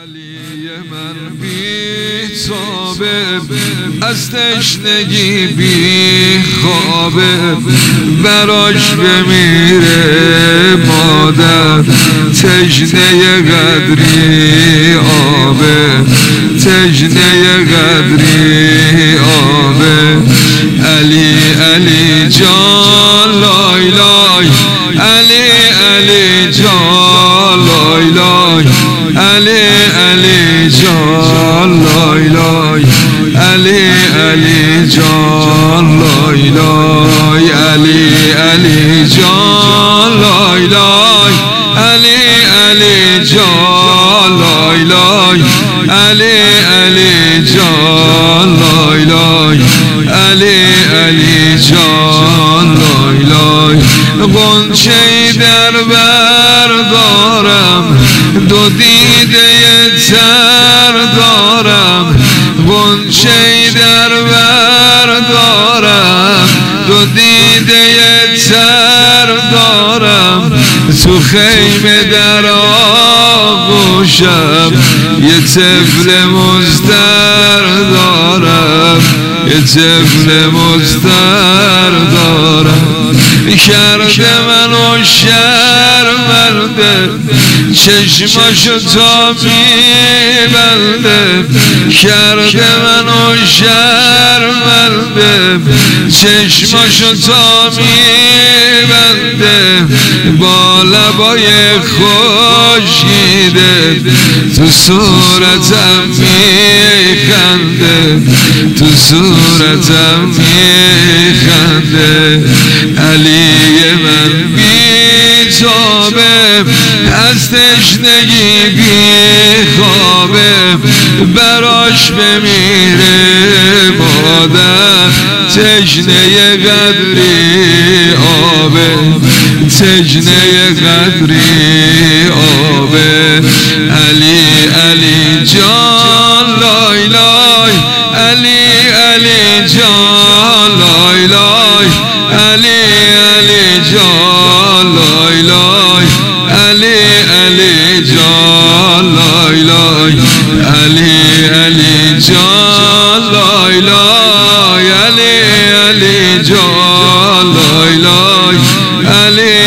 علی من بی تابه از تشنگی بی خوابه براش بمیره مادر تشنه قدری آبه تشنه قدری آبه علی علی جان لای لای علی علی جان لای لای علی علی جان لای لای علی علی جان لای لای علی علی جان لای لای علی علی جان لای لای علی علی جان لای لای علی علی جان لای لای غنچه در بر دارم دو دیده تر دارم غنچه در بر دارم دو دیده تر دارم تو خیمه در آغوشم یه طفل مضطر دارم یه طفل مضطر دارم کرده منو شرمنده چشماشو تا میبنده کرده منو شرمنده چشماشو تا میبنده با لبای خشکیده تو صورتم میخنده تو صورتم میخنده علی من بی تابه از تشنگی بی خوابه براش بمیره مادر تشنه قدری آبه تشنه قدری آبه علی علی جان لای لای علی علی جان لای لای علی علی جان لای لای علی علی جان لای لای علی علی جان لای لای علی علی جان لای لای علی